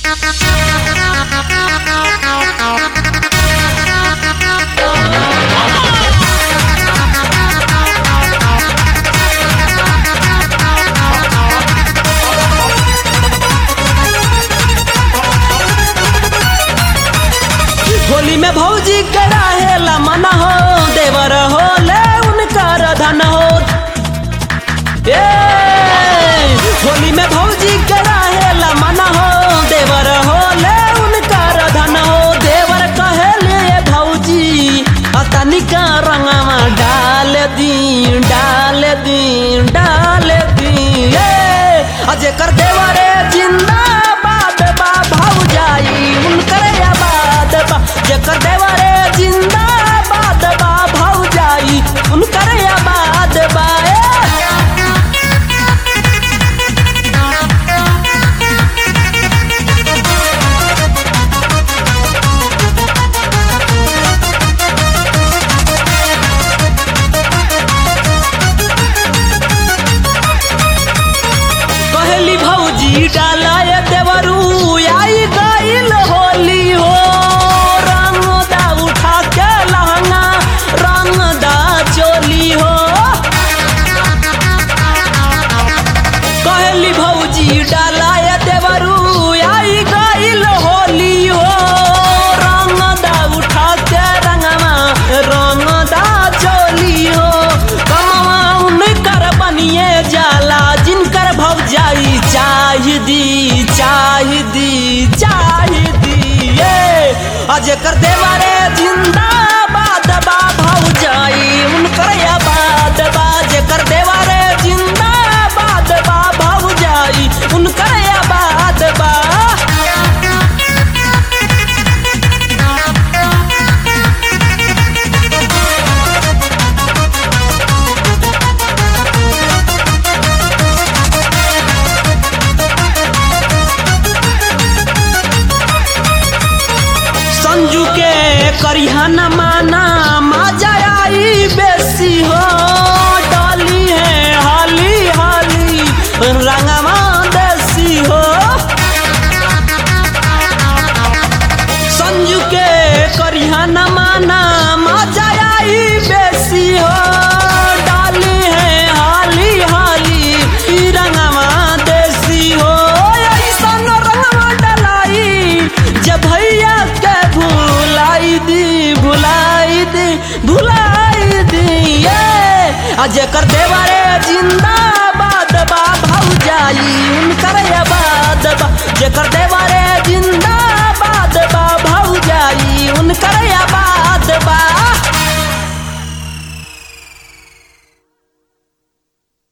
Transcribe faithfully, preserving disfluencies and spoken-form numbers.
होली में भौजी कराहेला मन हो देवर हो ले उनकर धन हो। ए होली में भौजी कराहेला मन हो देवर हो ले उनकर धन हो। देवर कहेले भौजी तनिका रंगवा डाल दी डाल दी डाल दी। ए अजे कर देवरे जिंदाबाद बा भौजाई उनकर आबाद बा। जेकर देवरे जिंदाबाद बा भौजाई उनकर आबाद बा। कहली भौजी डालाय देवरू आई गइल होली हो। रंग दा उठा के लहंगा रंग दा चोली हो। कहली भौजी डालाय देवरू आई गइल होली हो। रंग दा उठा के रंगवा रंग दा चोली हो। कमवा उनकर बनिए जाला जिनकर भौजाई चाहिदी चाहिदी चाहिदी। ए अजे कर देवरे जिंदाबाद बा भौजाई उनकर आबाद बा। जेकर देवरे जिंदाबाद बा भौजाई उनकर आबाद बा। संजू के करिहा न माना मजा आई बेसी हो। डाली है हाली हाली रंगवा देसी हो। संजू के करिहा न माना मजा आई बेसी हो। डाली है हाली हाली रंगवा देसी हो। ऐसन रंगवा डलाई जब भैया के भुलाई दी भुलाई दी भुलाई दी। ए अजे कर देवरे जिंदाबाद बा भौजाई